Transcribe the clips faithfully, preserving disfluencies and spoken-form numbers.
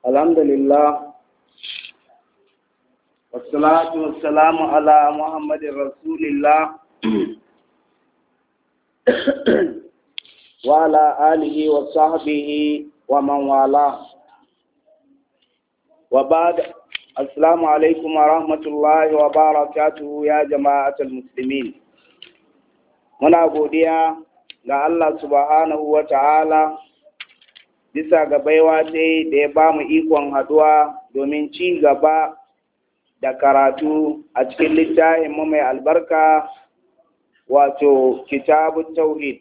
Alhamdulillah, wassalatu wassalamu ala Muhammadin Rasulillah wa ala alihi wa sahbihi wa man wala. Wa ba'd, assalamu alaikum wa rahmatullahi wa barakatuhu ya jama'atul muslimin. Muna godiya ga Allah subhanahu wa ta'ala bisa ga baiwa sai da ya ba mu ikon haduwa domin ci gaba da karatu a cikin littafin mu mai albarka wato kitabut tauhid,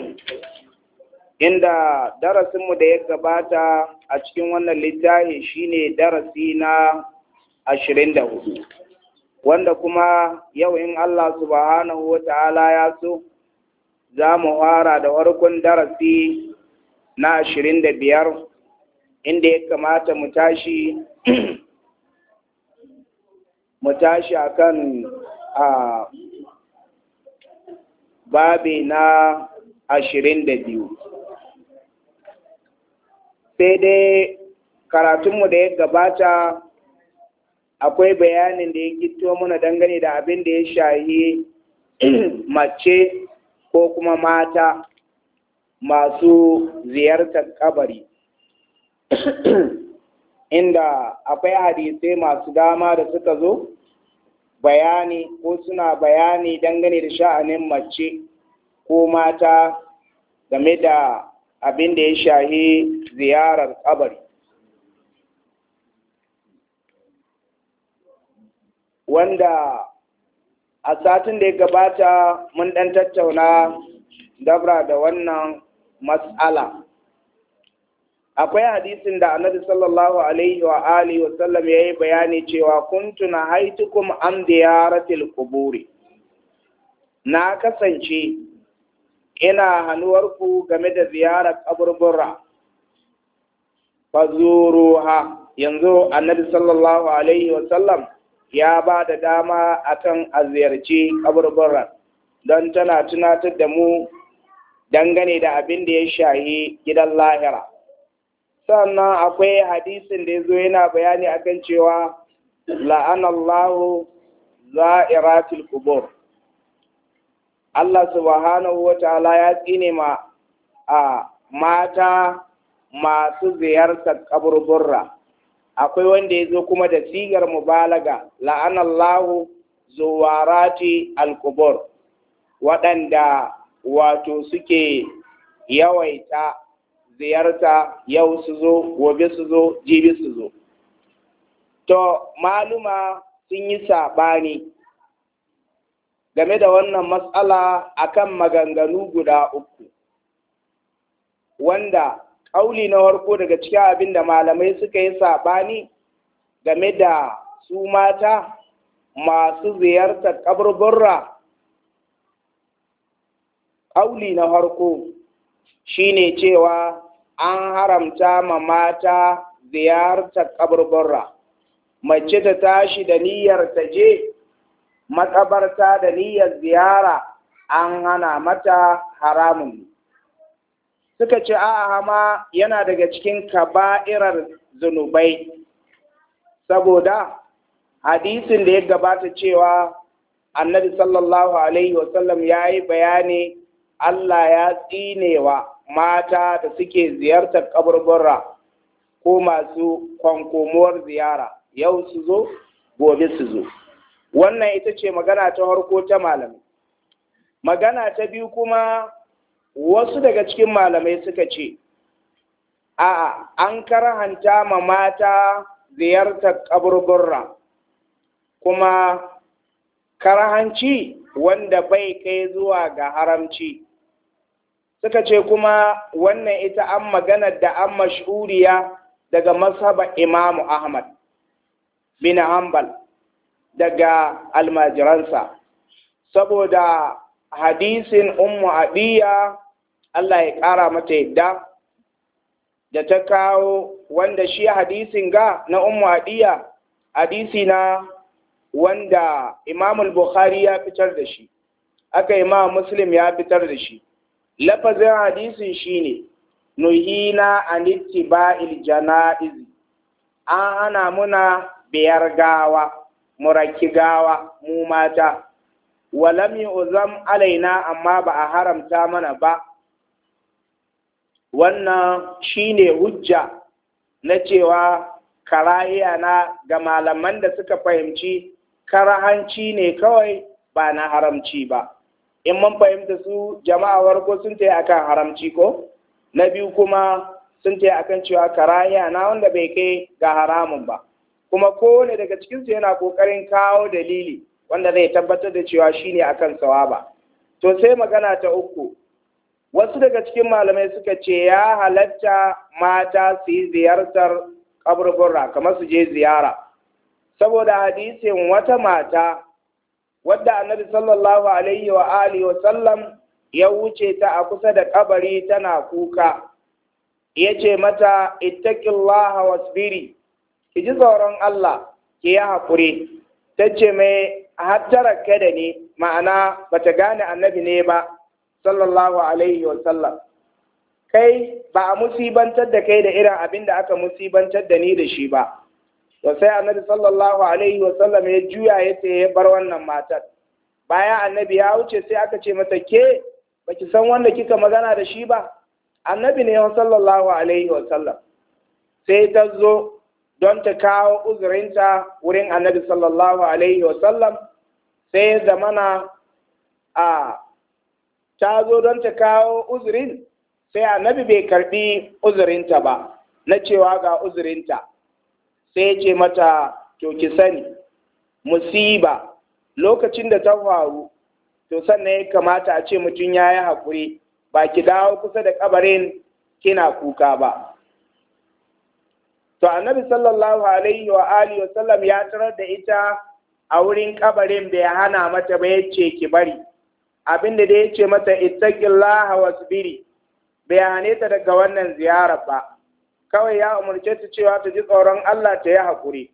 inda darasinmu da ya gabata a cikin wannan littafi shine darasi na ashirin da hudu, wanda kuma yau in Allah subhanahu wa ta'ala ya so za mu fara da farkon darasi na ashirin da biyar, inda ya kamata mu tashi mu tashi akan a babi na ashirin da biyu. Sai dai karatunmu da ya gabata akwai bayanin da ya gito muna dangane da abin da ya shahi mace ko kuma mata masu ziyartar kabari, inda akwai hadisai masu dama da suka zo bayani ko suna bayani dangane da sha'anin mace ko mata game da abin da ya shahi ziyarar kabari, wanda a satin da ya gabata mun ɗan tattauna dabra da wannan mas'ala. Akwai hadisin da annabi sallallahu alaihi wa alihi wa sallam yayi bayani cewa kuntu nahaitukum an ziyaratil quburi, na kasance ina hanuwarku game da ziyarar kaburbura, fazuruha. Yanzu annabi sallallahu alaihi wa sallam ya ba da dama akan a ziyarci kaburbura don tana tunatar da mu dangane da abin da ya shahi gidan lahira. Sannan akwai hadisin da ya zo yana bayani akan cewa la'anallahu za'iratul qubur, Allah subhanahu wa ta'ala ya tsine ma a mata masu ziyartar kaburburra. Akwai wanda ya zo kuma da sigar mubalaga, la'anallahu zuwarati al-qubur, waɗanda wato suke yawaita ziyarta, yau su zo, gobe su zo, jibi su zo. To, maluma sun yi saɓani game da wannan matsala akan maganganu guda uku, wanda ƙauli na farko daga cikin abin da malamai suka yi saɓani game da su mata masu ziyartar kaburburra. Ƙauli na farko shine cewa an haramta ma mata ziyartar kaburburra. Mace ta tashi da niyyar ta je makabarta da niyyar ziyara, an hana mata, haramun. Suka ce a'a ma yana daga cikin kaba'irar zunubai, saboda hadisin da ya gabata cewa annabi sallallahu alaihi wasallam ya yi bayani Allah ya tsinewa mata da suke ziyartar kaburbura ko masu kwankomuwar ziyara, yau su zo, gobe su zo. Wannan ita ce magana ta farko ta malamai. Magana ta biyu kuma wasu daga cikin malamai suka ce, a'a, an karhanta ma mata ziyartar kaburbura, kuma karhanci wanda bai kai zuwa ga haramci. Suka ce kuma wannan ita an maganar da an mashhuriya daga mazhabar Imamu Ahmad bin Hanbal daga almajiransa, saboda hadisin Ummu Adiya, Allah ya ƙara mata yadda, da ta kawo, wanda shi hadisin ga na Ummu Adiya hadisi na wanda Imam Bukhari ya fitar da shi, aka Imam Muslim ya fitar da shi. Lafazin hadisin shine nuhina an ittiba'il janaiz an hana muna biyar gawa muraki gawa mu mata walam yu'zam alaina amma ba a haramta mana ba. Wannan shine hujja na cewa karahiya na ga malaman da suka fahimci karahanci ne kawai ba na haramci ba. In mun fahimta su jama'a warko sun taya akan haramci ko na biyu kuma sun taya akan cewa karahiya na wanda bai kai ga haramun ba, kuma kowane daga cikinsu yana kokarin kawo dalili wanda zai tabbatar da cewa shine akan sawaba. To sai magana ta uku, wasu daga cikin malamai suka ce ya halatta mata su yi ziyartar kaburbura kamar su je ziyara, saboda hadisin wata mata wadda annabi sallallahu alaihi wa alihi wa sallam ya wuce ta a kusa da kabari tana kuka, ya ce mata ittaqillaha wasbiri, ki ji tsoron Allah ki yi haƙuri. Ta ce mai hattara kada ne, ma'ana bata gane annabi ne ba sallallahu alaihi wa sallam. Kai ba a musibantar da kai da irin abin da aka musibantar da ni da shi ba. To sai annabi sallallahu alaihi wa sallam ya juya ya ce ya bar wannan matar. Bayan annabi ya wuce sai aka ce mata ke baki san wanda kika magana da shi ba? Annabi ne sallallahu alaihi wa sallam. Sai ta zo don ta kawo uzurinta wurin annabi sallallahu alaihi wa sallam, sai zamana a ta zo don ta kawo uzurin, sai annabi bai karbi uzurinta ba na cewa ga uzurinta. Sai ce mata to ki sani musiba lokacin da ta faru to sannan ya kamata a ce mutum ya yi haƙuri, ba ki dawo kusa da kabarin kina kuka ba. To annabi sallallahu alaihi wa alihi wa sallam ya tarar da ita a wurin kabarin bai hana mata ba, yace ki bari. Abinda da yace mata ittaqillaha wasbiri bai hane ta daga wannan ziyara ba, kawai ya umarce ta cewa ta ji tsoron Allah ta yi haƙuri.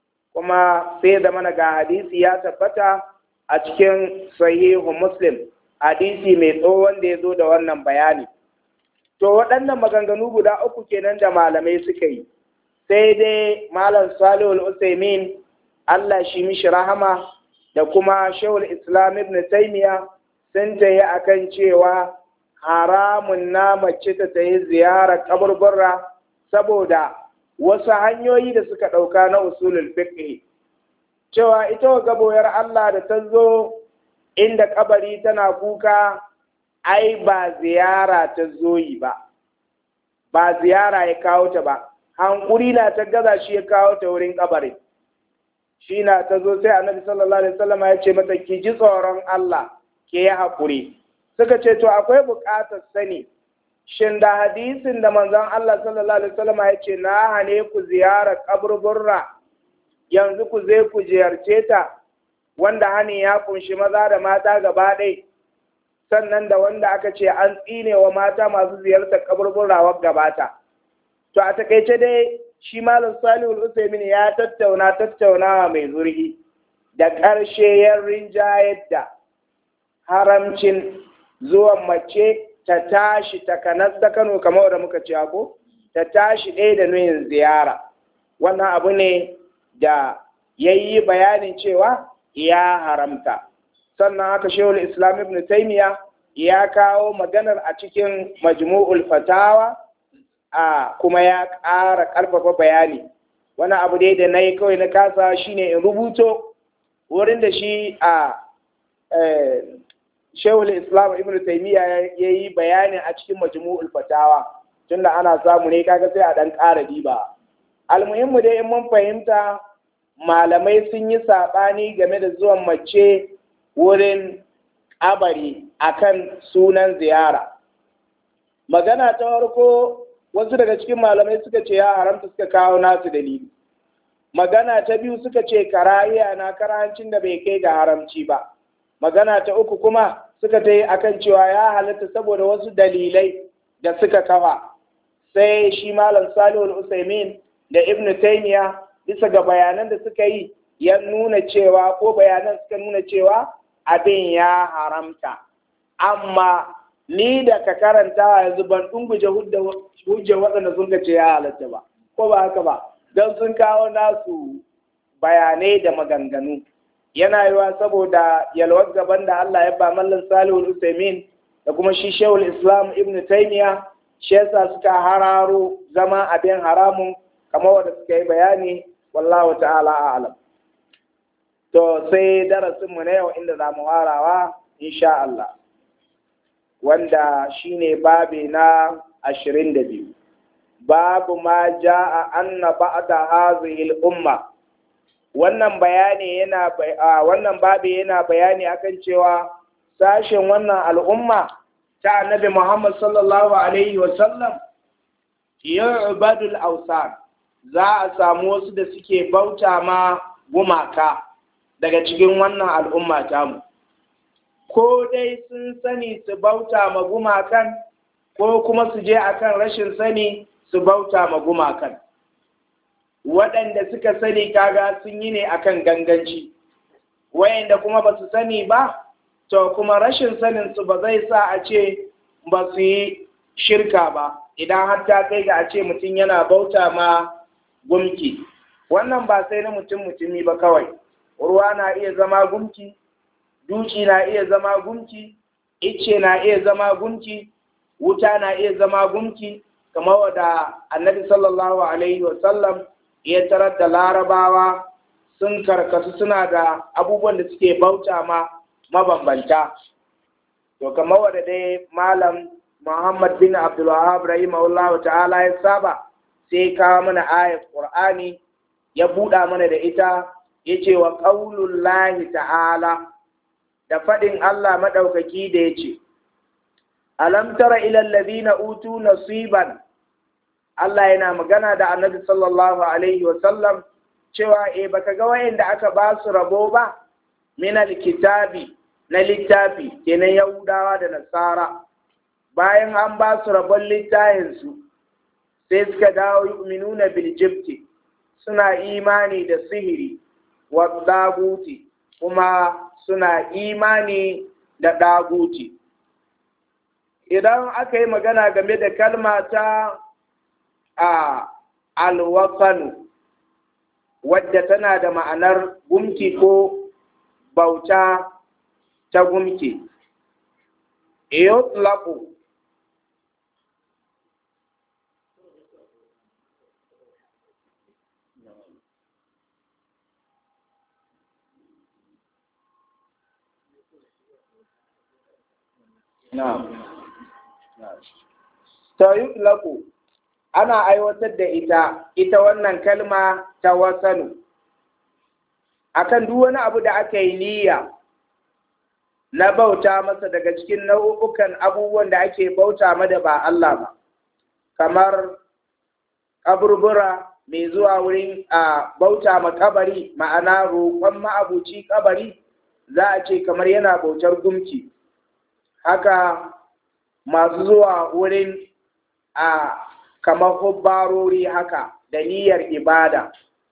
Kuma sai da mana ga hadisi ya tabbata a cikin sahihu Muslim, hadisi mai tsohon da ya zo da wannan bayani. To waɗannan maganganu guda uku kenan da malamai suka yi, sai dai Malam Salihu al-Usaimin Allah shi mishi rahama da kuma Shehul Islam Ibn Taymiyyah sun tayi akan cewa haramun na mace ta tayi ziyarar kaburbura saboda wasu hanyoyi da suka ɗauka na usulul fiqh, cewa ita wa gaboyar Allah da ta zo inda kabari tana kuka ai ba ziyara ta zo yi ba, ba ziyara ya kawo ta ba, hankuri na ta gaza shi ya kawo ta wurin kabari. Shi na ta zo sai annabi sallallahu alaihi wasallam ya ce mata ki ji tsoron Allah ke yi haƙuri. Suka ce to akwai buƙatar sani shin da hadisin da manzon Allah sallallahu alaihi wasallam ya ce na hane ku ziyarar kaburburra yanzu ku zai ku ziyarce ta, wanda hani ya kunshi maza da mata gaba ɗaya, sannan da wanda aka ce an tsine wa mata masu ziyartar kaburburra wa gabata. To a takaice dai shi Malam Salihu al-Usaimin ya tattauna tattaunawa mai zurgi da ƙarshe ya rinjayar da haramcin zuwan mace ta tashi takanas ta Kano kamar da muka ce ko ta tashi ɗaya da nuyin ziyara. Wannan abu ne da ya yi bayanin cewa ya haramta. Sannan haka Shehul Islam Ibn Taymiyyah ya kawo maganar a cikin Majmu'ul Fatawa, a kuma ya ƙara ƙarfafa bayani. Wani abu dai da na yi kawai na kasa shine in rubuto wurin da shi a Shehul Islam Ibn Taymiyyah ya yi bayani a cikin Majmu'ul Fatawa, tunda ana samu ne kaga sai a ɗan ƙara diba. Almuhimmu dai in mun fahimta malamai sun yi saɓani game da zuwan mace wurin kabari akan sunan ziyara. Magana ta farko wasu daga cikin malamai suka ce ya haramta, suka kawo nasu dalili. Magana ta biyu suka ce karahiya na karahancin da bai kai ga haramci ba. Magana ta uku kuma suka ta yi akan cewa ya halatta saboda wasu dalilai da suka kafa. Sai shi Malam Salihu al-Usaimin da Ibn Taymiyyah bisa ga bayanan da suka yi ya nuna cewa ko bayanan suka nuna cewa abin ya haramta. Amma ni da ka karanta yanzu ban dunguje hujja waɗanda sun ce ya halatta ba, ko ba haka ba, don sun kawo nasu bayanai da maganganu. Yana yiwa saboda yalwar gaban da Allah ya ba mallan Salihul Usaimin da kuma shi Shehul Islam Ibn Taymiyyah, shi yasa suka hararo zama abin haramun kamar wanda suka yi bayani, wallahu ta'ala a'lam. To sai darasin mu na yau inda za mu warawa insha Allah, wanda shine babi na ashirin da biyu. Babu ma ja'a anna ba'da hadhihi al-umma. Wannan bayani yana wannan babi yana bayani akan cewa sashen wannan al'umma ta Annabi Muhammad sallallahu alaihi wa sallam yu'badul awsan, za a samu wasu da suke bauta ma gumaka daga cikin wannan al'umma tamu, ko dai sun sani su bauta ma gumakan ko kuma su je akan rashin sani su bauta ma gumakan. Waɗanda suka sani kaga sun yi ne akan ganganci, wayanda kuma ba su sani ba, to kuma rashin sanin su ba zai sa a ce ba su yi shirka ba, idan har ta kai ga a ce mutum yana bauta ma gumki. Wannan ba sai na mutum mutumi ba kawai, ruwa na iya zama gumki, duki na iya zama gumki, icce na iya zama gumki, wuta na iya zama gumki, kamar wadda Annabi sallallahu alaihi wasallam ya tarar da larabawa sun karkatu suna da abubuwan da suke bauta ma mabambanta. To kamar wadda dai Malam Muhammad bin Abdul Wahhab rahimahullah ta'ala ya saba, sai kawo mana ayat Qur'ani ya buɗa mana da ita, yace wa qaulullahi ta'ala, da faɗin Allah maɗaukaki da yace alam tara ila alladhina utu nasiban. Allah yana magana da Annabi sallallahu alaihi wa sallam cewa eh baka ga wayanda aka ba su rabo ba min alkitabi, na littafi, kenan Yahudawa da Nasara, bayan an ba su rabon littafin su sai suka dawo yu'minuna bil jibti, suna imani da sihiri, wa daguti, kuma suna imani da daguti. Idan aka yi magana game da kalma ta a alwafanu, wadda tana da ma'anar gumki ko bauta ta gumki, yutlaqu na'am ta yutlaqu, ana aiwatar da ita ita wannan kalma ta wasanu akan duk wani abu da aka yi niyya na bauta masa daga cikin nau'ukan abubuwan da ake bauta ma da ba Allah ba, kamar kaburbura, mai zuwa wurin a bauta ma kabari, ma'ana roƙon ma'abuci kabari, za a ce kamar yana bautar gumki. Haka masu zuwa wurin a kamar hubbarori haka da niyyar ibada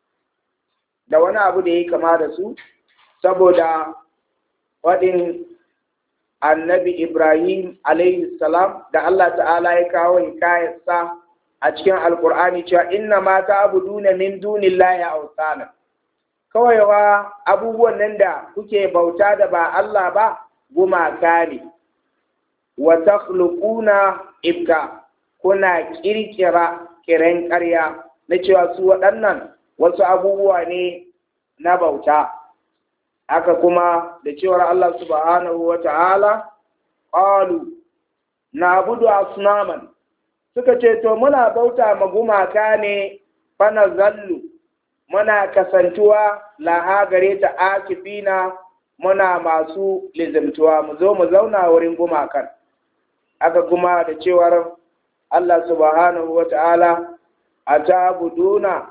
da wani abu da ya kama da su, saboda waɗin Annabi Ibrahim alaihi salam da Allah ta'ala ya kawo hikayarsa a cikin Alƙur'ani cewa inna ma ta'buduna min dunillahi awsana, kawai wa abubuwan nan da kuke bauta da ba Allah ba gumaka ne. Wa takhluquna ibka, kuna kirkira kiran ƙarya na cewa su waɗannan wasu abubuwa ne na bauta. Haka kuma da cewar Allah subhanahu wa ta'ala, qalu na'budu asnaman, suka ce to muna bauta ma gumaka ne, fana zallu, muna kasantuwa laha gare ta akifina, muna masu lizimtuwa, mu zo mu zauna wurin gumakan. Haka kuma da cewar Allah subhanahu wa ta'ala, a ta'buduna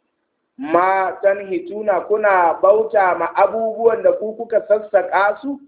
ma tanhituna, kuna bauta ma abubuwan da ku kuka sassaƙa su,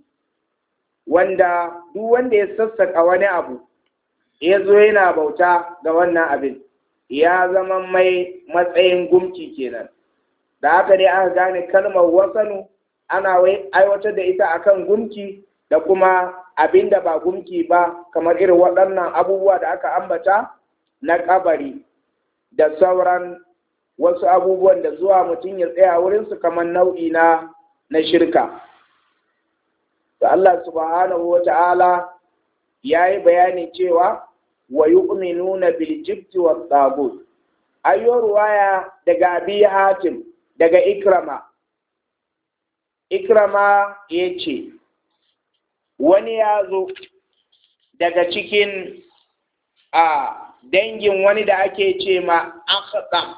wanda duk wanda ya sassaƙa wani abu ya zo yana bauta ga wannan abin, ya zama mai matsayin gumki kenan. Da haka dai aka gane kalmar wasanu ana aiwatar da ita akan gumki da kuma abin da ba gumki ba, kamar irin waɗannan abubuwa da aka ambata na kabari da sauran wasu abubuwan da zuwa mutum ya tsaya wurinsu kamar nau'i na na shirka. Da Allah subhanahu wa ta'ala ya yi bayani cewa wa yu'minuna bil jibti wat tagut. Ayyo ruwaya daga Abi Hatim daga Ikrama. Ikrama ya ce, wani ya zo daga cikin a dangin wani da ake ce ma Akhdam,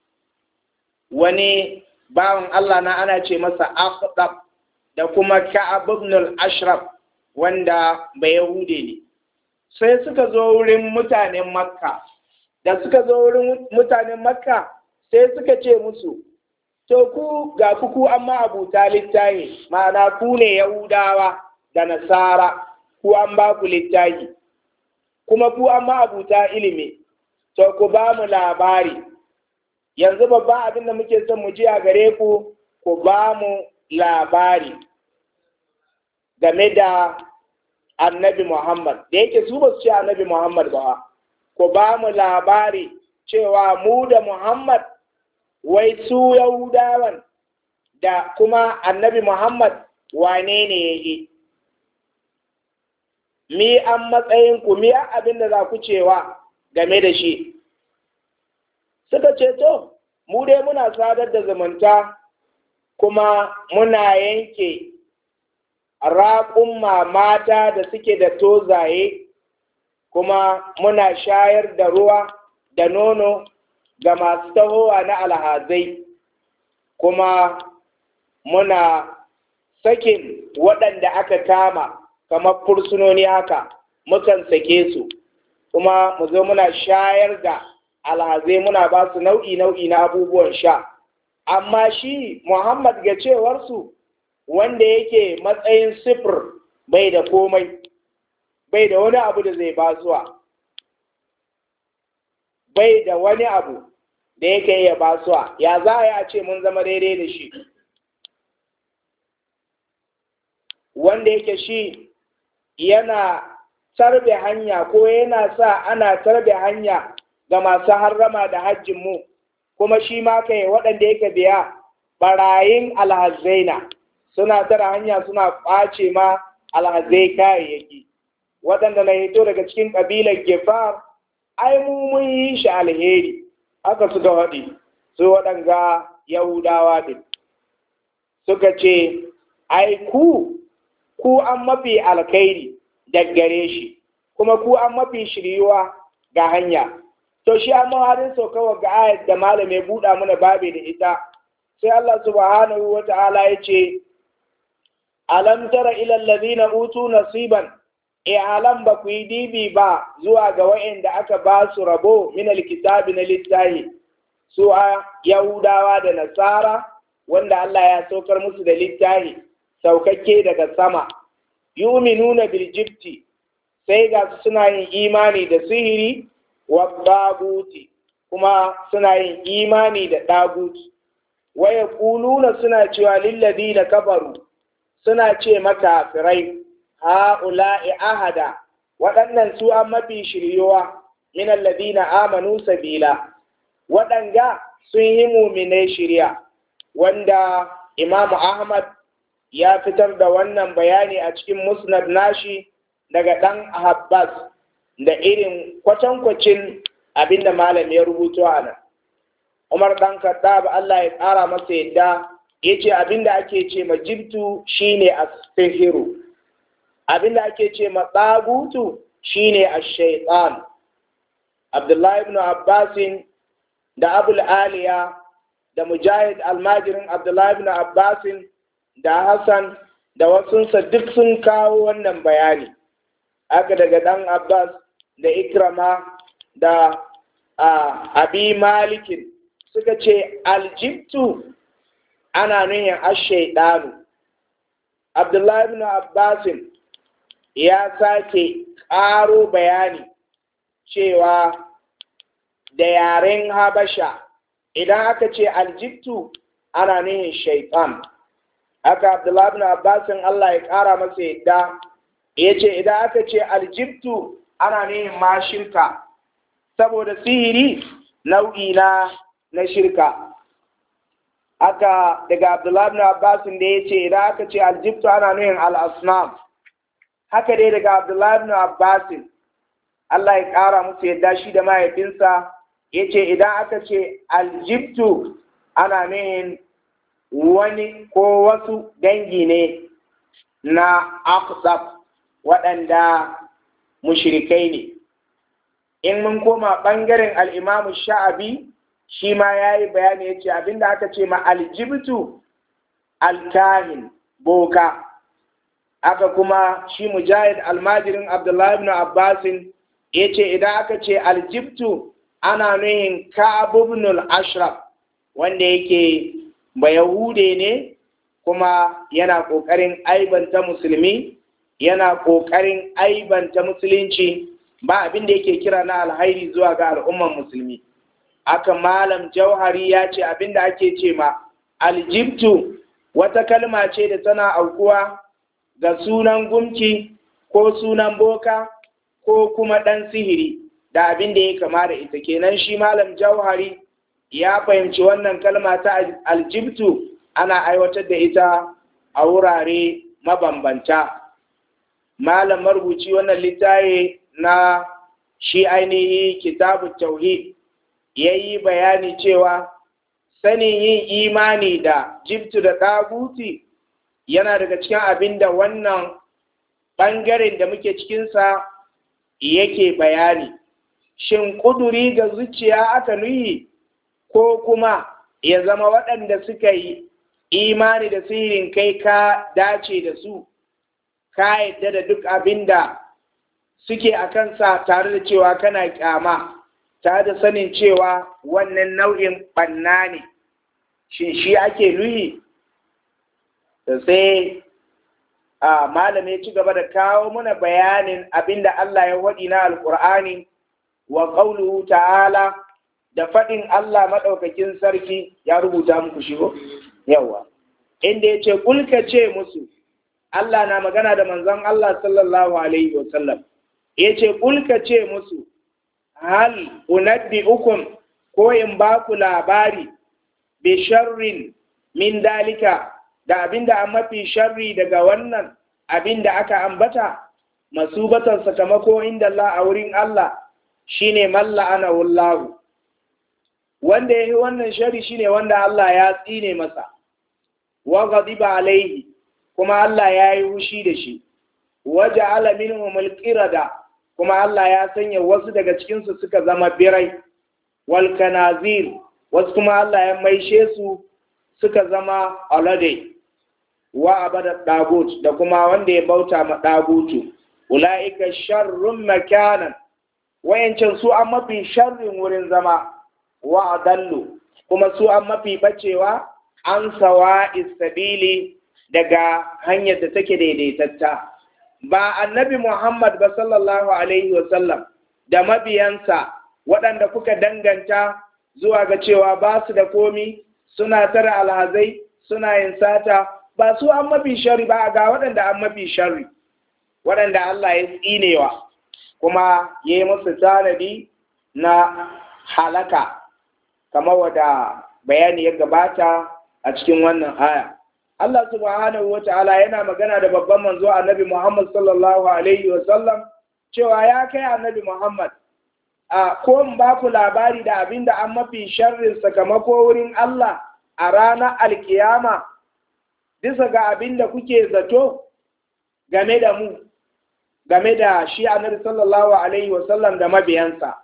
wani bawan Allah na ana ce masa Akhdam, da kuma Ka'ab ibn al-Ashraf wanda ba Yahude ne. Sai suka zo wurin mutanen Makka, da suka zo wurin mutanen Makka sai suka ce musu, to ku ga ku amma abuta littahi, ma'ana ku ne Yahudawa da Nasara, ku an ba ku littahi, kuma ku amma abuta ilimi, to ku ba mu labari. Yanzu babban abin da muke son mu ji a gare ku, ku ba mu labari game da annabi Muhammad, da yake su ba su ce annabi Muhammad ba, ku ba mu labari cewa mu da Muhammad, wai su Yahudawan da kuma annabi Muhammad wane ne ya yi? Mi an matsayin ku, mi abin da za ku cewa game da shi? Suka ce, to, mu dai muna sadar da zumunta kuma muna yanke raƙumma mata da suke da tozaye, kuma muna shayar da ruwa da nono ga masu tahowa na alhazai, kuma muna sakin waɗanda aka kama kamar fursunoni haka, mukan sake su, kuma mu zo muna shayar da alhazai, muna ba su nau'i-nau'i na abubuwan sha. Amma shi Muhammad ga cewarsu, wanda yake matsayin sifir, bai da komai, bai da wani abu da zai basuwa, bai da wani abu da yake iya basuwa, ya za a ce mun zama daidai da shi? Wanda yake shi yana tarbe hanya, ko yana sa ana tarbe hanya ga masu harrama da hajjin mu, kuma shi ma kai waɗanda yake biya barayin alhazzaina suna tara hanya suna ƙwace ma alhazai kayayyaki. Waɗanda na hito daga cikin ƙabilar Gefar, ai mu mun yi shi alheri, aka suka haɗi su waɗanga Yahudawa din. Suka ce, ai ku, ku an mafi alkhairi daggare shi, kuma ku an mafi shiryuwa ga hanya. To shi amma harin saukawa ga ayat da malamai buɗa mana babe da ita, sai Allah subhanahu wa ta'ala ya ce, alam tara ila allazina utu nasiban, e alam ba ku yi dibi ba zuwa ga wa'anda aka ba su rabo min alkitabi na littahi, su a Yahudawa da Nasara, wanda Allah ya saukar musu da littahi saukakke daga sama, yuminuna bil jibti, sai ga su suna yin imani da sihiri, wa daguti, kuma suna yin imani da daguti, wa yaquluna suna cewa lil ladina kafaru, suna ce maka firai, ha'ula'i ahada, waɗannan su an mafi shiryowa min alladina amanu sabila, waɗanga sun yi muminai shirya, wanda Imamu Ahmad ya fitar da wannan bayani a cikin musnad nashi daga ɗan Abbas da irin kwatankwacin abinda malam ya rubuto a nan. Umar ɗan Khattab Allah ya ƙara masa yadda ya ce abinda ake ce ma jibtu shine as-sihiru, abinda ake ce ma tsagutu shine ash-shaytan. Abdullahi ibn Abbasin da Abul Aliya da Mujahid almajirin Abdullahi ibn Abbasin da Hassan da wasunsa duk sun kawo wannan bayani. Aka daga ɗan Abbas da Ikrama da Abi Malikin suka ce aljibtu ana nuhin ash-shaytanu. Abdullahi ibn Abbasin ya sake ƙaro bayani cewa da yaren Habasha idan aka ce aljibtu ana nuhin shaitan. Aka Abdullahi ibn Abbasin Allah ya ƙara masa yadda ya ce idan aka ce aljibtu ana nuhin mashirka, saboda sihiri nau'i na na shirka. Aka daga Abdullahi ibn Abbas da ya ce idan aka ce aljibtu ana nuhin al-asnam. Haka dai daga Abdullahi ibn Abbas Allah ya ƙara musu yadda shi da mahaifinsa ya ce idan aka ce aljibtu ana nuhin wani ko wasu dangi ne na aqsab waɗanda mushrikai ne. In mun koma ɓangaren al'imamu sha'abi shi ma ya yi bayani ya ce abinda aka ce ma aljibtu alkahin boka. Aka kuma shi mujahid almajirin Abdullahi ibn Abbasin ya ce idan aka ce aljibtu ana nuhin Ka'ab ibn al-Ashraf wanda yake bayahude ne kuma yana ƙoƙarin aibanta musulmi, yana ƙoƙarin aibanta musulunci, ba abin da yake kira na alhairi zuwa ga al'umman musulmi. Aka malam jauhari ya ce abin da ake ce ma aljibtu wata kalma ce da tana aukuwa ga sunan gumki ko sunan boka ko kuma ɗan sihiri da abin da ya kama da ita. Kenan shi malam jauhari ya fahimci wannan kalma ta aljibtu ana aiwatar da ita a wurare mabambanta. Malam marubuci wannan littafi na shi ainihi kitabu tauhid ya yi bayani cewa sanin yin imani da jibtu da ɗaguti yana daga cikin abin da wannan ɓangaren da muke cikinsa yake bayani. Shin ƙuduri ga zuciya aka nuyi ko kuma ya zama waɗanda suka yi imani da sihirin kai ka dace da su, ka yadda da duk abin da suke a kansa tare da cewa kana kyama, tare da sanin cewa wannan nau'in ɓanna ne, shin shi ake nuhi? Da sai a malamai ci gaba da kawo mana bayanin abin da Allah ya waɗi na Alƙur'ani wa ƙauluhu ta'ala da faɗin Allah maɗaukakin sarki ya rubuta muku shigo? Yawa. Inda ya ce, Kulka ce musu, Allah na magana da manzon Allah sallallahu Alaihi wasallam, ya ce, Kulka ce musu, hal unabbi ukun ko in ba ku labari, bi sharrin min dalika da abinda an mafi sharri daga wannan abinda aka ambata, masubatan sakamako inda Allah a wurin Allah shine malla ana wallahu. Wanda ya yi wannan shari shine wanda Allah ya tsine masa, wa ghadiba alaihi kuma Allah ya yi hushi da shi, wa ja'ala minhum al-qirada kuma Allah ya sanya wasu daga cikin su suka zama birai, wal kanazir wasu kuma Allah ya maishe su suka zama alade, wa abada dagut da kuma wanda ya bauta ma dagutu. Ulaika sharrun makanan, wayancan su an mafi sharrin wurin zama, wa adallu kuma su an mafi bacewa an sawa istabili daga hanyar da take daidaitatta. Ba annabi Muhammad ba sallallahu alaihi wasallam da mabiyansa waɗanda kuka danganta zuwa ga cewa ba su da komi, suna tara alhazai, suna yin sata, ba su an mafi shari ba, ga waɗanda an mafi shari, waɗanda Allah ya tsinewa kuma ya yi musu tanadi na halaka, kamar wada bayani ya gabata a cikin wannan aya. Allah subhanahu wa ta'ala yana magana da babban manzo annabi Muhammad sallallahu alaihi wa sallam cewa ya kai annabi Muhammad, a ko in ba ku labari da abin da an mafi sharrin sakamako wurin Allah a ranar alkiyama bisa ga abin da kuke zato game da mu, game da shi annabi sallallahu alaihi wa sallam da mabiyansa.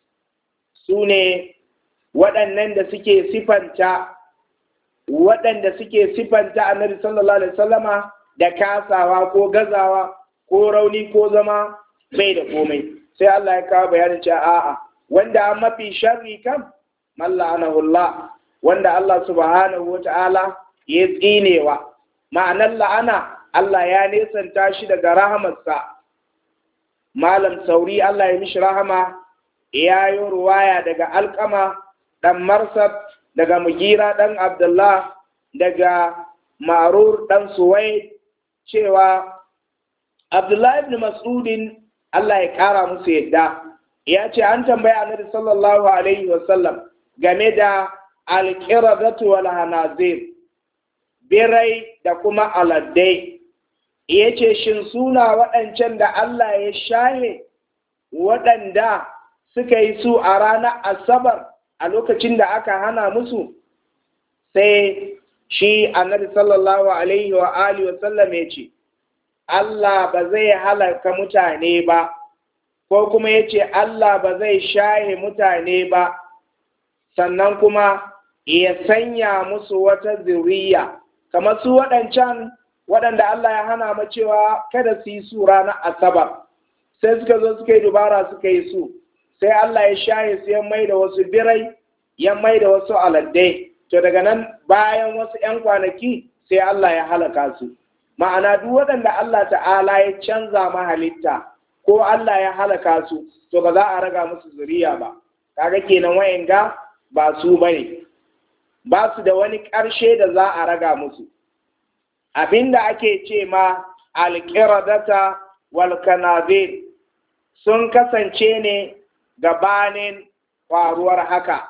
Su ne waɗannan da suke sifanta waɗanda suke sifanta annabi sallallahu alaihi wasallama da kasawa ko gazawa ko rauni ko zama bai da komai. Sai Allah ya kawo bayanin cewa a'a, wanda an mafi sharri kam man la'anahu Allah, wanda Allah subhanahu wata'ala ya tsinewa. Ma'anar la'ana, Allah ya nesanta shi daga rahamarsa. Malam Sauri Allah ya mishi rahama ya yi ruwaya daga Alƙama ɗan Marsad, daga Mugira ɗan Abdullah, daga Marur ɗan Suwaid cewa Abdullah ibn Mas'udin Allah ya ƙara musu yadda ya ce an tambaya Annabi sallallahu alaihi wasallam game da alqiradatu wal hanazir, birai da kuma aladdai. Yace shin suna waɗancan da Allah ya shahe waɗanda suka yi su a ranar Asabar a lokacin da aka hana musu? Sai shi annabi sallallahu alaihi wa alihi wa sallam ya ce Allah ba zai halarka mutane ba, ko kuma ya ce Allah ba zai shahe mutane ba, sannan kuma ya sanya musu wata zuriya kamar su waɗancan waɗanda Allah ya hana mu cewa kada su yi su ranar Asabar, sai suka zo suka yi dubara suka yi su, sai Allah ya shaye su ya mai da wasu birai, ya mai da wasu aladdai. To daga nan bayan wasu ‘yan kwanaki sai Allah ya halaka su. Ma'ana duk waɗanda Allah ta'ala ya canza mahalitta ko Allah ya halaka su, to ba za a raga musu zuriya ba. Kaga kenan wa'inga ba su bane, ba su da wani ƙarshe da za a raga musu. Abinda ake ce ma alƙiradata wal kanazir sun kasance ne gabanin faruwar haka.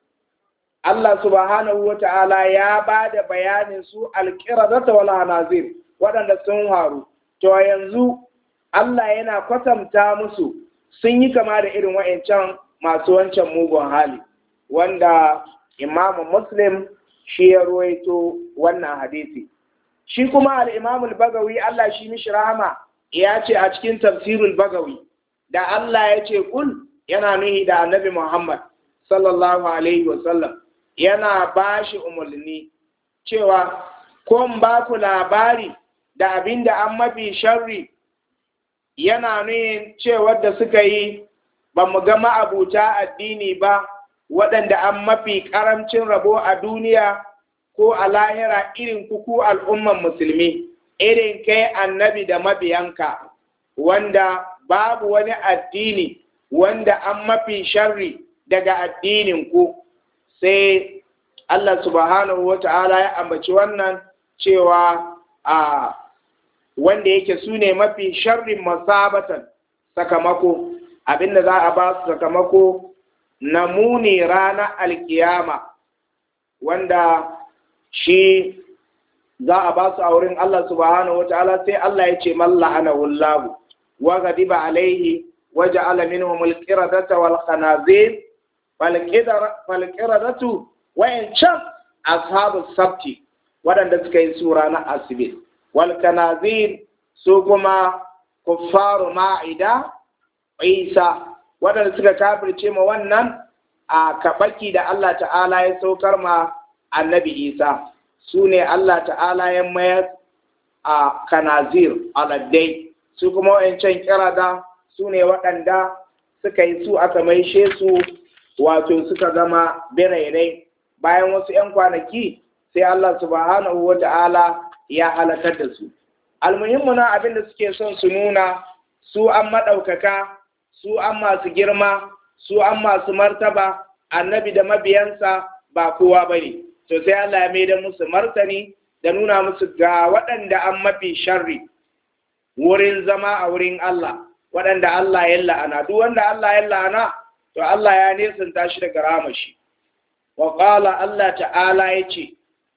Allah subhanahu wa ta'ala ya ba da bayanin su alƙiradata wal hanazir waɗanda sun haru. To yanzu Allah yana kwatanta musu sun yi kama da irin wa'ancan masu wancan mugun hali, wanda Imam Muslim shi ya ruwaito wannan hadisi. Shi kuma al-Imam al-Bagawi Allah shi mishi rahama ya ce a cikin tafsirul Bagawi da Allah ya ce kul yana nuhi da Annabi Muhammad sallallahu alaihi wa sallam, yana ba shi umarni cewa ko ba ku labari da abin da an mafi sharri, yana nuhin cewa da suka yi ba mu ga ma'abuta addini ba waɗanda an mafi ƙaramcin rabo a duniya ko a lahira irin kuku al'umman musulmi, irin kai annabi da mabiyanka, wanda babu wani addini wanda an mafi sharri daga addinin ku. Sai Allah subhanahu wa ta'ala ya ambaci wannan cewa a wanda yake su ne mafi sharrin masabatan sakamako, abinda za a ba su sakamako na muni ranar alkiyama, wanda shi za a ba su a wurin Allah subhanahu wa ta'ala. Sai Allah ya ce man la'anahu Allah wa ghadiba alaihi wa ja'ala minhum al-qiradata wal khanazir fal qiradatu wa in can ashabu sabti waɗanda suka yi sura na asibit, wal kanazir su kuma kuffaru ma'ida Isa waɗanda suka kafirce ma wannan a kabaki da Allah ta'ala ya saukar ma annabi Isa, su ne Allah ta'ala ya mayar a kanazir aladdai, su kuma wa'ancan kirada su ne waɗanda suka yi su aka maishe su wato suka zama birairai. Bayan wasu ‘yan kwanaki sai Allah subhanahu wa ta'ala ya halakar da su. Almuhimmu na abin da suke son su nuna su an maɗaukaka, su an masu girma, su an masu martaba, annabi da mabiyansa ba kowa ba ne. To sai Allah ya maida musu martani da nuna musu ga waɗanda an mafi sharri wurin zama a wurin Allah, waɗanda Allah ya la'ana. Duk wanda Allah ya la'ana, to Allah ya nesanta shi daga ramashi. Wa qala Allah ta'ala yace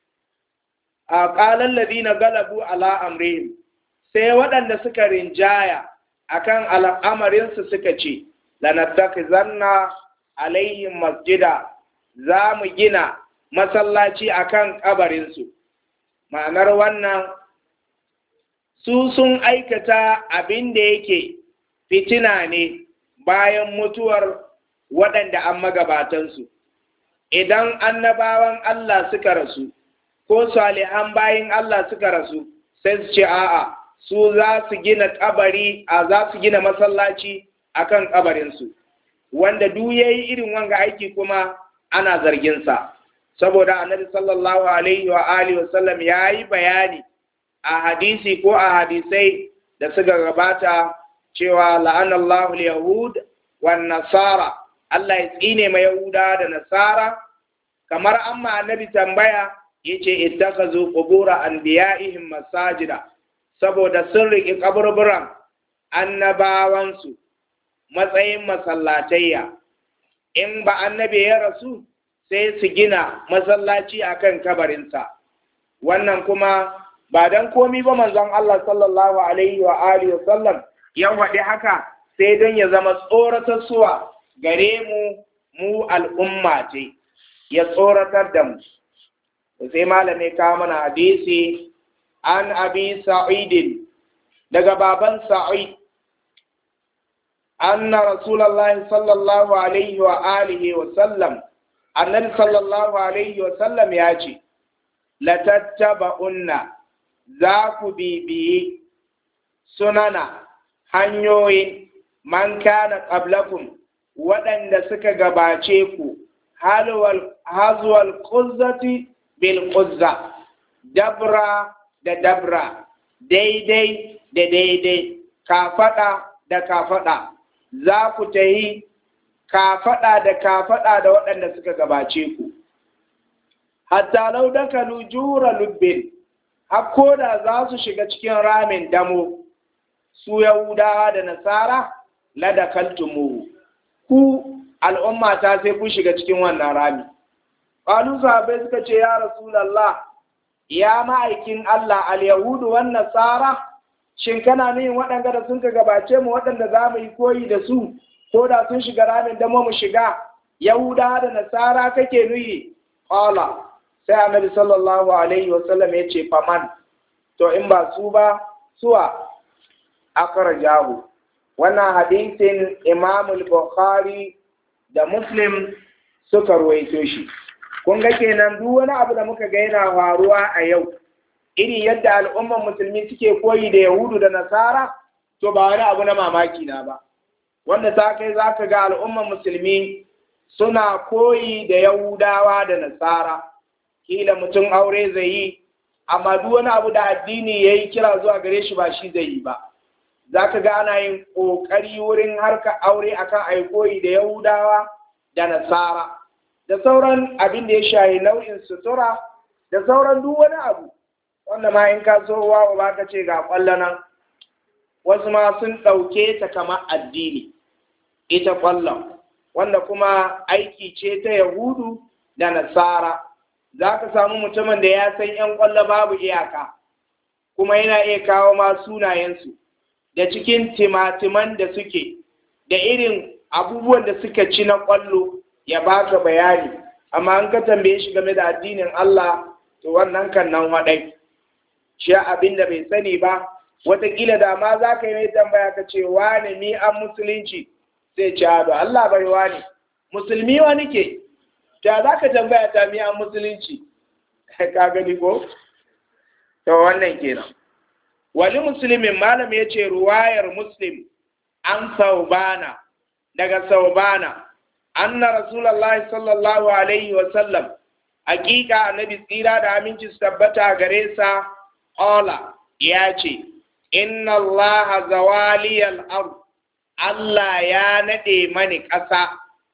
a qalan ladina galabu ala amrihim, sai waɗanda suka rinjaya akan al'amarin su suka ce lanattakhizanna alaihim masjida, za mu gina masallaci akan kabarin su. Ma'anar wannan, su sun aikata abin da yake fitina ne bayan mutuwar waɗanda an magabatansu. Idan annabawan Allah suka rasu ko salihan bayin Allah suka rasu, sai su ce a'a su za su gina kabari, a za su gina masallaci akan kabarinsu, wanda duk yayi irin wanga aiki kuma ana zarginsa, saboda annabi sallallahu alaihi wa alihi wa sallam yayi bayani a hadisi ko a hadisai da suka gabata cewa la'anallahu al-yahud wan nasara, Allah ya tsine ma Yahuda da Nasara, kamar amma annabi tambaya yace ittakazu qubura anbiya'ihim masajida, saboda sun riƙe kaburburan annabawansu matsayin masallatayya. In ba annabi ya rasu sai su gina masallaci akan kabarinsa. Wannan kuma ba dan komi ba manzon Allah sallallahu alaihi wa alihi wa sallam ya faɗi haka sai don ya zama tsoratar suwa gare mu mu al'umma ce, ya tsoratar da mu. Sai malamai ka mana hadisi an abi sa'idin daga baban sa'id anna rasulullahi sallallahu alaihi wa alihi wa sallam annabi sallallahu alaihi wa sallam ya ce la tattaba'unna za ku bibiyi sunana hanyoyin man kana qablakum waɗanda suka gabace ku halwal hazwal quzzati bil quzza dabra da dabra daidai da daidai kafada da kafada za ku tahi kafada da kafada da waɗanda suka gabace ku hatta law dakalu jura lubbin hakko da za su shiga cikin ramin damo su yahudawa da nasara la dakaltumu ku al'umma ta sai ku shiga cikin wannan rami. Ƙalu sahabai suka ce, Ya Rasulallah, ya ma'aikin Allah, al-Yahudu wan Nasara, shin kana nuyin waɗanda da sun ka gabace mu waɗanda za mu yi koyi da su, ko da sun shiga ramin dama mu shiga, Yahuda da Nasara kake nuyi? Ƙala, sai Annabi sallallahu Alaihi wasallam ya ce, Faman, to in ba su ba, suwa, akara jahu. Wannan hadisin Imamul Bukhari da Muslim suka ruwaito shi. Kun ga kenan duk wani abu da muka ga yana faruwa a yau, iri yadda al'umman musulmi suke koyi da Yahudu da Nasara, to ba wani abu na mamaki na ba. Wanda ta kai za ka ga al'umman musulmi suna koyi da Yahudawa da Nasara, kila mutum aure zai yi, amma duk wani abu da addini ya yi kira zuwa gare shi ba shi zai yi ba. Za ka ga ana yin ƙoƙari wurin harka aure akan ai koyi da Yahudawa da Nasara. Da sauran abin da ya shahi nau'in sutura da sauran duk wani abu wanda ma in ka so wa ba ka ce ga ƙwallo nan wasu ma sun ɗauke ta kamar addini ita ƙwallon wanda kuma aiki ce ta Yahudu da Nasara. Za ka samu mutumin da ya san 'yan ƙwallo babu iyaka kuma yana iya kawo ma sunayensu da cikin timatiman da suke da irin abubuwan da suka ci na ƙwallo ya baka bayani, amma an ka tambaye shi game da addinin Allah to wannan kan nan waɗai shi abin da bai sani ba. Wataƙila da ma za ka yi mai tambaya ka ce wane ni an musulunci sai ce da Allah bai wani musulmi wani ke ta za ka tambaya ta mi an musulunci ka gani ko to wannan kenan. Wani musulmin malam ya ce ruwayar Muslim an saubana daga saubana anna Rasulallah sallallahu alaihi wa sallam hakika annabi tsira da aminci su tabbata gare sa qala ya ce inna Allah zawaliyal ard Allah ya nade mani ƙasa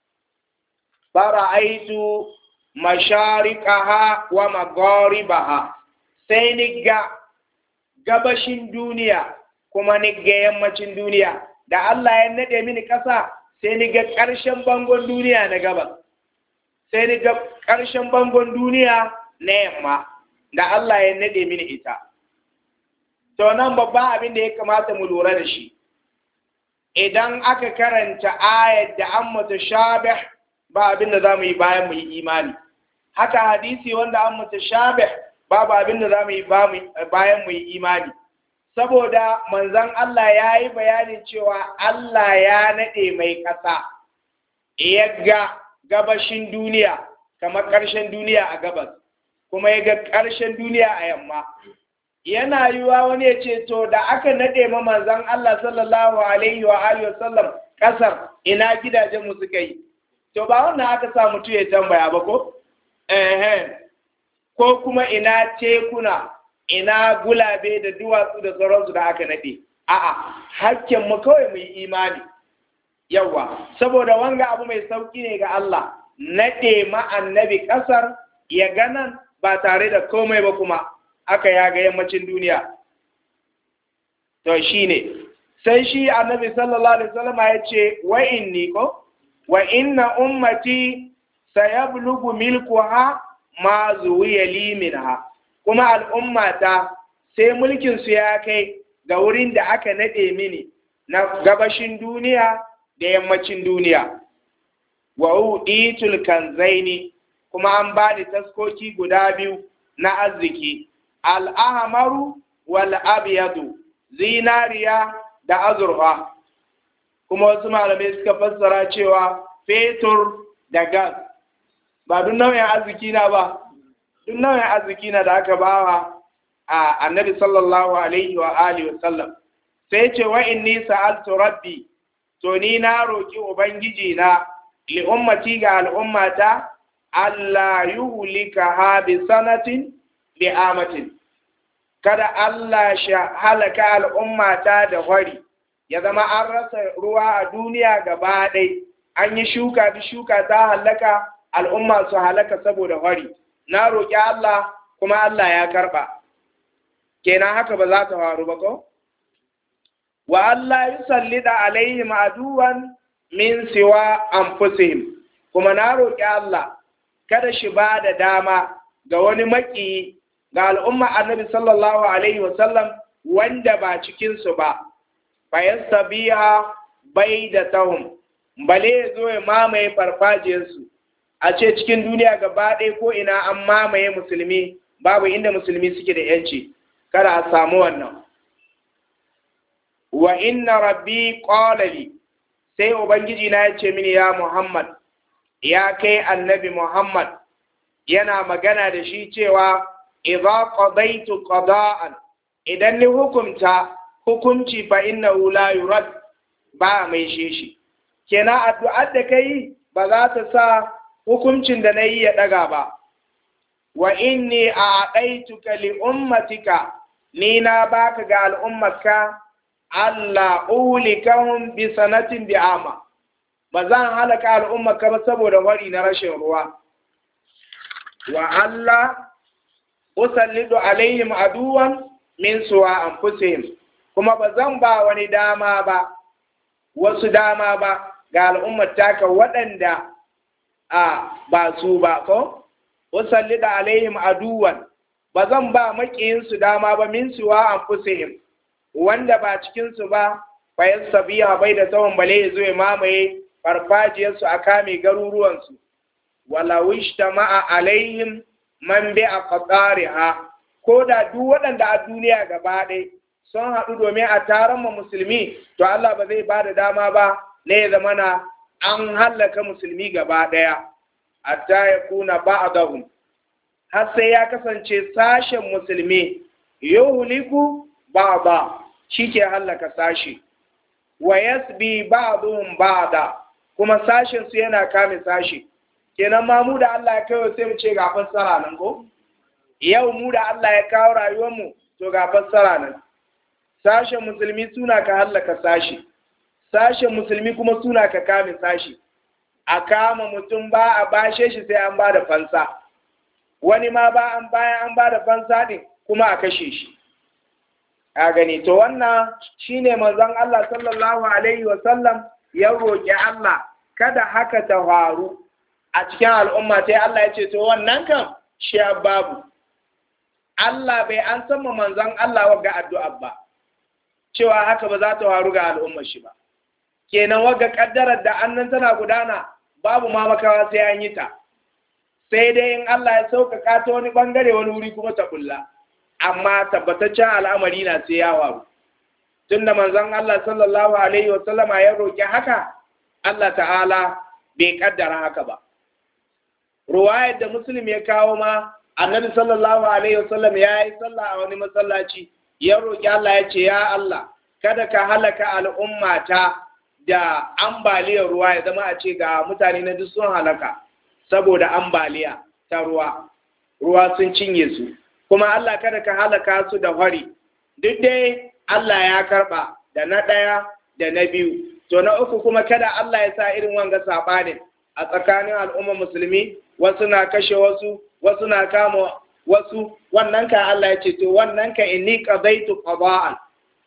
fara'aitu mashariqaha wa magharibaha sai ni ga gabashin duniya kuma ni ga yammacin duniya. Da Allah ya nade mini ƙasa sai ni ga ƙarshen bangon duniya na gabas sai ni ga ƙarshen bangon duniya na yamma da Allah ya nade mini ita. To nan babban abin da ya kamata mu lura da shi, idan aka karanta ayat da an mutashabih ba abin da za mu yi bayan mu yi imani, haka hadisi wanda an mutashabih babu abin da za mu yi bayan mu yi imani, saboda manzon Allah ya yi bayanin cewa Allah ya naɗe mai ƙasa ya ga gabashin duniya kamar ƙarshen duniya a gabas kuma ya ga ƙarshen duniya a yamma. Yana yiwuwa wani ya ce to da aka naɗe ma manzon Allah sallallahu alaihi wa alihi wa sallam ƙasar ina gidajen mu suka yi, to ba wannan aka sa mutu ya tambaya ba ko eh ko kuma ina tekuna ina gulabe da duwatsu da sauransu da aka nade. A'a, hakkin mu kawai mu yi imani. Yawa, saboda wanga abu mai sauki ne ga Allah, nade ma annabi kasar ya ganan ba tare da komai ba kuma aka ya ga yammacin duniya. To shine sai shi annabi sallallahu alaihi wasallam ya ce wa inni ko wa inna ummati sayablugu milkuha ma zuwiya li minha, kuma al'ummata sai mulkin su ya kai ga wurin da aka nade mini na gabashin duniya da yammacin duniya. Wa uditul kanzaini, kuma an bani taskoki guda biyu na arziki, al-ahmaru wal abyadu, zinariya da azurfa. Kuma wasu malamai suka fassara cewa fetur da gas ba duk nau'in arziki na ba, duk nau'in arziki na da aka bawa a annabi sallallahu alaihi wa alihi wa sallam. Sai ce wa inni sa'altu rabbi, to ni na roki ubangiji na li ummati ga al'ummata Allah yuhlika ha bi sanatin bi amatin, kada Allah sha halaka al'ummata da hori, ya zama an rasa ruwa a duniya gaba ɗai, an yi shuka da shuka ta halaka, al'umma su halaka saboda hori. Na roƙi Allah kuma Allah ya karɓa, kenan haka ba za ta faru ba ko? Wa Allah yi sallida alaihim aduwan min siwa anfusihim, kuma na roƙi Allah kada shi ba da dama ga wani maƙiyi ga al'umma annabi sallallahu alaihi wasallam wanda ba cikinsu ba, fayasta biya bai da tahun, bale ya zo ya mamaye farfajiyarsu, a ce cikin duniya gaba ɗaya ko ina an mamaye musulmi, babu inda musulmi suke da yanci, kada a samu wannan. Wa inna rabbi qalali, sai ubangiji na ya ce mini ya Muhammad, ya kai annabi Muhammad, yana magana da shi cewa idza qadaytu qada'an, idan ni hukunta hukunci fa innahu la yurad, ba mai shi. Kenan addu'ar da kai ba za ta sa hukuncin da nayi ya daga ba. Wa inni a'aituka li ummatika, ni na baka ga al'ummarka Allah ulikahum bi sanatin bi ama, ba zan halaka al'ummarka ba saboda wari na rashin ruwa. Wa Allah usallidu alaihim aduwan min suwa anfusihim, kuma ba zan ba wani dama ba, wasu dama ba ga al'ummar taka waɗanda a ba su ba ko? Usallida alaihim aduwan, ba zan ba maƙiyinsu dama ba min suwa anfusihim, wanda ba cikinsu ba, bayan sabiya bai da tsawon bale ya zo ya mamaye farfajiyarsu a kame garuruwansu. Wala wishta ma'a alaihim man bi a ha, ko da duk waɗanda a duniya gaba ɗaya sun haɗu domin a taron ma musulmi, to Allah ba zai ba da dama ba na ya zama na an hallaka musulmi gaba ɗaya, hatta ya kuna ba'dahum, har sai ya kasance sashen musulmi yuhliku ba'da, shi ke hallaka sashi, wa yasbi ba'dhum ba'da, kuma sashen su yana kame sashi. Kenan ma mu da Allah ya kawo sai mu ce ga fassara nan ko? Yau mu da Allah ya kawo rayuwar mu, to ga fassara nan. Sashen musulmi suna ka hallaka sashi, sashen musulmi kuma suna ka kame sashi. A kama mutum ba a bashe shi sai an ba da fansa, wani ma ba an bayan an ba da fansa ne kuma a kashe shi. A gani, to wannan shine manzon Allah sallallahu alaihi wa sallam ya roƙi Allah kada haka ta faru a cikin al'umma, sai Allah ya ce to wannan kan shi babu. Allah bai an san manzon Allah wagga addu'a ba, cewa haka ba za ta faru ga al'ummar shi ba. Kenan wagga kaddarar da annan tana gudana babu ma makawa sai an yi ta, sai dai in Allah ya sauƙaƙa ta wani ɓangare wani wuri kuma ta kulla, amma tabbataccen al'amari na sai ya waru. Tunda manzon Allah sallallahu alaihi wa sallama ya roƙi haka, Allah ta'ala bai kaddara haka ba. Ruwayar da Muslim ya kawo ma, annabi sallallahu alaihi wa sallam ya yi sallah a wani masallaci, ya roƙi Allah ya ce, ya Allah, kada ka halaka al'ummata da ambaliyar ruwa, ya zama a ce ga mutane na duk sun halaka saboda ambaliya ta ruwa, ruwa sun cinye su, kuma Allah kada ka halaka su da hori. Duk dai Allah ya karɓa da na ɗaya da na biyu, to na uku kuma kada Allah ya sa irin wanga saɓanin a tsakanin al'ummar musulmi, wasu na kashe wasu, wasu na kama wasu, wannan ka Allah ya ce to wannan ka inni qadaitu qada'an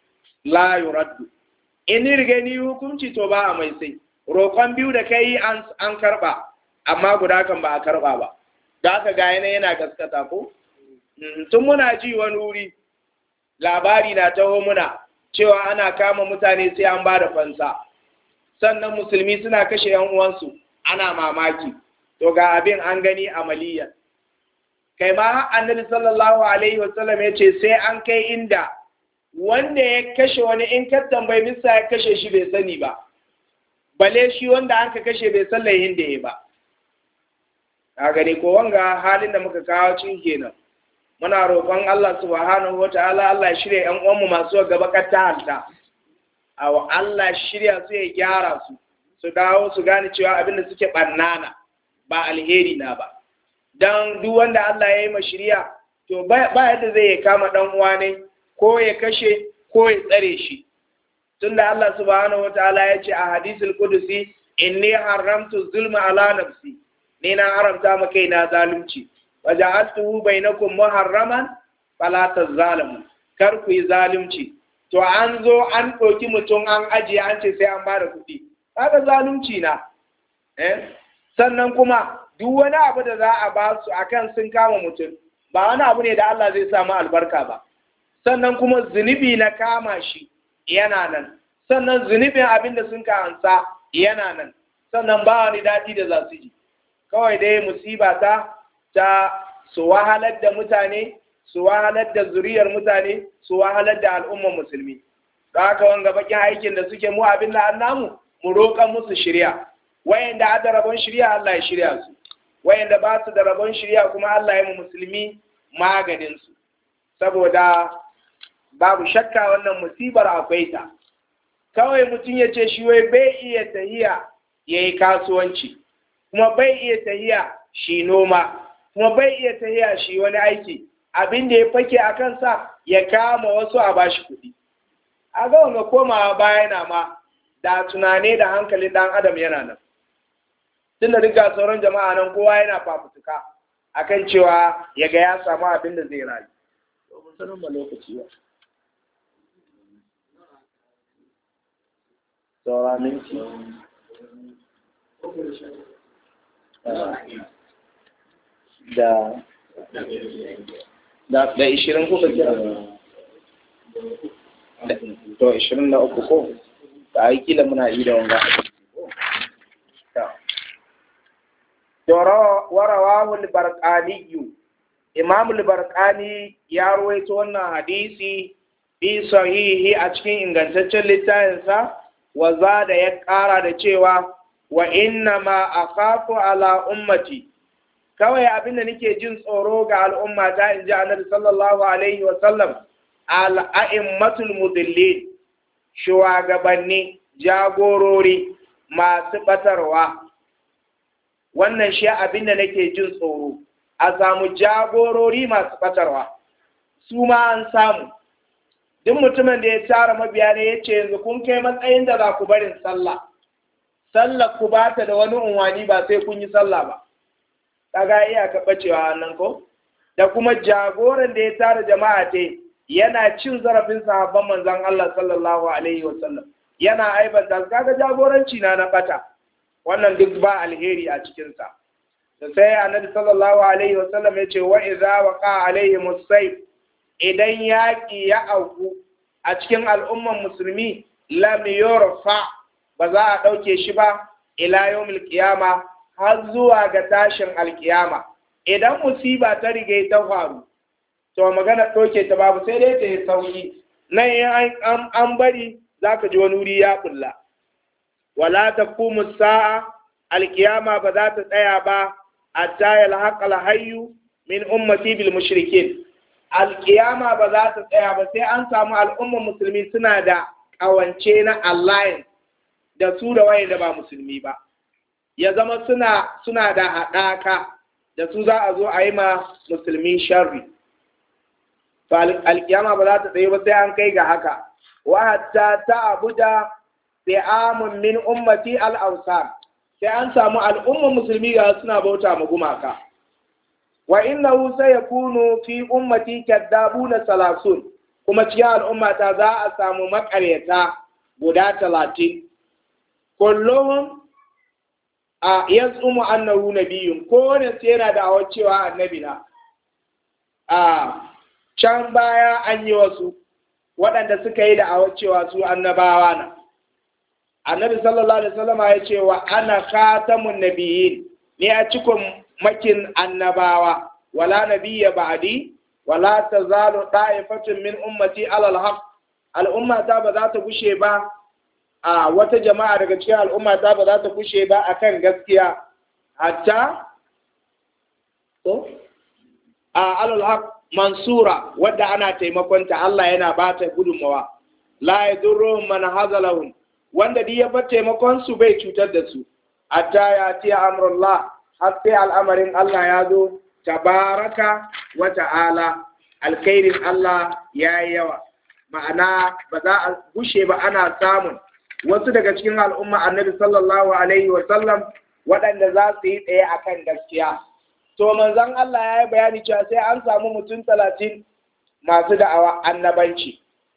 la yuraddu, in ni riga ni hukunci to ba a mai sai. Roƙon biyu da kai an an karba, amma guda kan ba a karɓa ba da aka ga yana yana gaskata ko tun muna ji wani wuri labari na taho muna cewa ana kama mutane sai an ba da fansa sannan musulmi suna kashe yan uwansu ana mamaki to ga abin an gani amaliyan kai ma annabi sallallahu alaihi wasallam ya ce sai an kai inda wanda ya kashe wani in ka tambayi misa ya kashe shi bai sani ba bale shi wanda an ka kashe bai san laihin da ya ba a gani ko wanga halin da muka kawo cikin kenan muna roƙon Allah subhanahu wataala Allah ya shirya ƴan uwanmu masu gaba ta halta aw Allah shirya su ya gyara su su dawo su gane cewa abin da suke bannana ba alheri na ba dan duk wanda Allah ya yi ma shirya to ba yadda zai ya kama dan uwa ne ko ya kashe ko ya tsare shi tunda Allah subhanahu wataala ya ce a hadisul qudusi inni haramtu zulma ala nafsi ni na haramta ma kaina zalunci waja'altuhu bainakum muharraman fala tazalamu kar ku yi zalunci to an zo an ɗauki mutum an ajiye an ce sai an bada kuɗi kaga zalunci na eh sannan kuma duk wani abu da za a ba su akan sun kama mutum ba wani abu ne da Allah zai samu albarka ba sannan kuma zunubi na kama shi yana nan sannan zunubin abin da sun kansa yana nan sannan ba wani daɗi da za su ji kawai dai musiba ta ta su wahalar da mutane su wahalar da zuriyar mutane su wahalar da al'ummar musulmi da haka wanga bakin aikin da suke mu abin da namu mu roƙan musu shirya wayanda a da rabon shirya Allah ya shirya su wayanda ba su da rabon shirya kuma Allah ya mu musulmi maganin su saboda babu shakka wannan musibar akwai ta kawai mutum ya ce shi wai bai iya tahiya yayi kasuwanci kuma bai iya tahiya shi noma kuma bai iya tahiya shi wani aiki abin da ya fake a kansa ya kama wasu a bashi kuɗi a ga wanga komawa baya na ma da tunane da hankalin ɗan adam yana nan tun da riga sauran jama'a nan kowa yana fafutuka akan cewa ya ga ya samu abin da zai rayu domin sanin ba lokaci ba saura minti da da da ishirin kuka kira to ishirin da uku ko da ai kila muna yi da wanga to warawahu al-barqani imam al-barqani ya rawaito wannan hadisi bi sahihi a cikin ingantaccen littafinsa wa zada ya ƙara da cewa wa inna ma akhafu ala ummati kawai abin da nake jin tsoro ga al'umma ta in ji annabi sallallahu alaihi wa sallam al'a'immatul mudillin shugabanni jagorori masu batarwa wannan shi abin da nake jin tsoro a samu jagorori masu batarwa su ma an samu duk mutumin da ya tara mabiya ne ya ce yanzu kun kai matsayin da za ku barin sallah sallah ku ba ta da wani unwani ba sai kun yi sallah ba kaga iya ka bacewa nan ko da kuma jagoran da ya tara jama'a te yana cin zarafin sahabban manzon Allah sallallahu alaihi wasallam yana aibanta kaga jagoranci na na bata wannan duk ba alheri a cikin sa da sai annabi sallallahu alaihi wasallam ya ce wa idza waqa alaihim as-sayf idan yaki ya auku a cikin al'umman musulmi lam yurfa ba za a dauke shi ba ila yawmil qiyama har zuwa ga tashin alkiyama idan musiba ta rige ta faru to magana ɗauke ta babu sai dai ta yi sauki nan an, an bari za ka ji wani wuri ya bulla wala ta kumu sa'a alkiyama ba za ta tsaya ba a tayar haƙal hayyu min ummati bil mushrikin alkiyama ba za ta tsaya ba sai an samu al'ummar musulmi suna da ƙawance na alliance da su da waye da ba musulmi ba ya zama suna suna da haɗaka da su za a zo a yi ma musulmi sharri to alkiyama ba za ta tsaye ba sai an kai ga haka wa hatta ta abuda bi'amun min ummati al-awsan sai an samu al'ummar musulmi ga suna bauta ma gumaka wa innahu sayakunu fi ummati kadabuna salasun kuma cikin al'ummata za a samu makaryata guda talatin kullum a yasumu annahu nabiyyun ko ne sai yana da awar cewa annabi na a can baya an yi wasu waɗanda suka yi da awar cewa su annabawa na annabi sallallahu alaihi wasallam ya ce wa ana khatamun nabiyyin ni a cikon makin annabawa wala nabiyya ba'di wala tazalu da'ifatun min ummati alal haqq al'ummata ba za ta gushe ba a wata jama'a daga cikin al'ummata ba za ta gushe ba akan gaskiya hatta to a alal haqq mansura wadda ana taimakonta Allah yana ba ta gudunmawa la yadurruhum man hazalahum wanda duk ya bar taimakon su bai cutar da su hatta ya ti amrullah har sai al'amarin Allah ya zo tabaraka wa ta'ala alkhairin Allah ya yi yawa ma'ana ba za a gushe ba ana samun wasu daga cikin al'umma annabi sallallahu alaihi wa sallam waɗanda za su yi tsaye akan gaskiya to manzon Allah ya yi bayani cewa sai an samu mutum talatin masu da'awa annabanci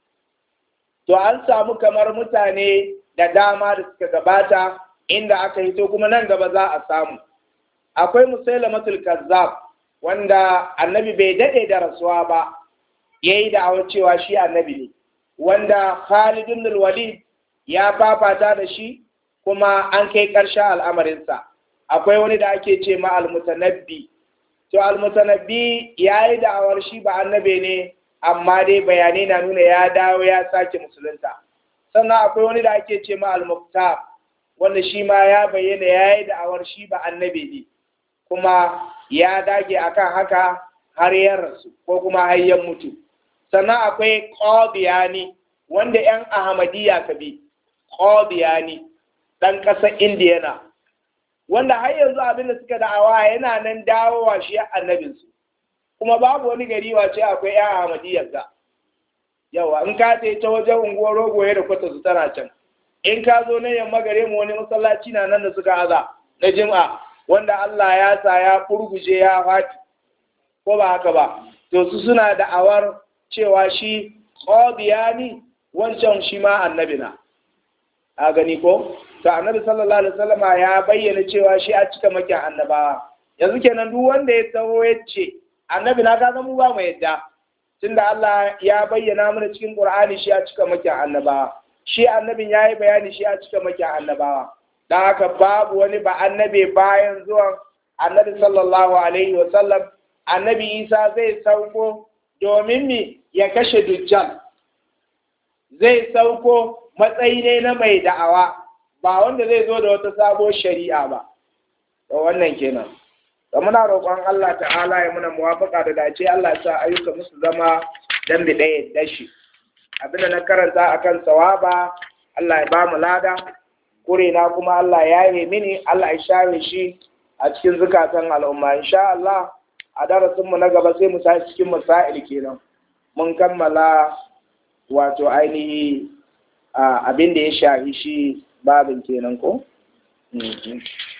to an samu kamar mutane da dama da suka gabata inda aka yi to kuma nan gaba za a samu akwai musailamatul kazzab wanda annabi bai dade da rasuwa ba yayi da awa cewa shi annabi ne wanda Khalid ibn al-Walid ya fafata da shi kuma an kai ƙarshen al'amarinsa akwai wani da ake ce ma al-mutanabbi to al-mutanabbi yayi da awar shi ba annabi ne amma dai bayanai na nuna ya dawo ya sake musulunta sannan akwai wani da ake ce ma al-muqtab wanda shi ma ya bayyana yayi da awar shi ba annabi ne kuma ya dage akan haka har ya rasu ko kuma har ya mutu sannan akwai qadiyani wanda yan ahmadiyya kabi qadiyani dan ƙasar indiyana wanda har yanzu abin da suka da'awa yana nan dawowa shi annabinsu kuma babu wani gari wace akwai yan ahmadiyyar ga yawa in ka ta wajen unguwar rogoye da kwata su tana can in ka zo na yamma gare mu wani masallaci na nan da suka haza na jim'a wanda Allah ya sa ya furguje ya fati ko ba haka ba to su suna da awar cewa shi qadiyani wancan shi ma annabina a gani ko to annabi sallallahu alaihi wasallama ya bayyana cewa shi a cika makin annabawa yanzu kenan duk wanda ya taho ya ce annabi na ka mu ba mu yadda tunda Allah ya bayyana mana cikin Qur'ani shi a cika makin annabawa shi annabin yayi bayani shi a cika makin annabawa dan haka babu wani ba annabi bayan zuwan annabi sallallahu alaihi wasallam annabi Isa zai sauko domin mi ya kashe dujjal zai sauko matsayi ne na mai da'awa ba wanda zai zo da wata sabo shari'a ba to wannan kenan da muna roƙon Allah ta'ala ya muna muwafaka da dace Allah ya sa ayyuka musu zama dan bi ɗaya dashi abinda na karanta akan sawaba Allah ya ba mu lada kure na kuma Allah ya yi mini Allah ya share shi a cikin zukatan al'umma insha Allah a darasin mu na gaba sai mu tashi cikin masail kenan mun kammala wato ainihi abin da ya shafi shi babin kenan ko